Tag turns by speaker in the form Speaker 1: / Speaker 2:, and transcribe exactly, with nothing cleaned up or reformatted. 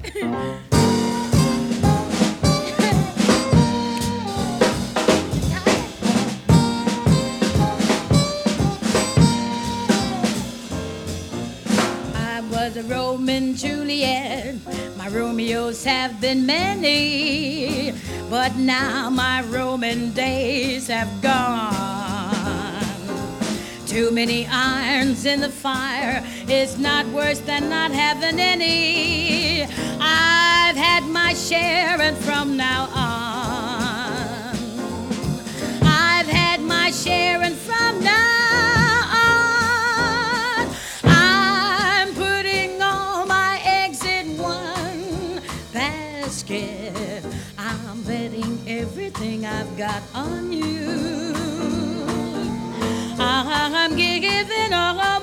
Speaker 1: I was a Roman Juliet. My Romeos have been many, but now my Roman days have gone. Too many irons in the fire is not worse than not having any. I've had my share, and from now on, I've had my share, and from now on, I'm putting all my eggs in one basket. I'm betting everything I've got on you. I'm giving all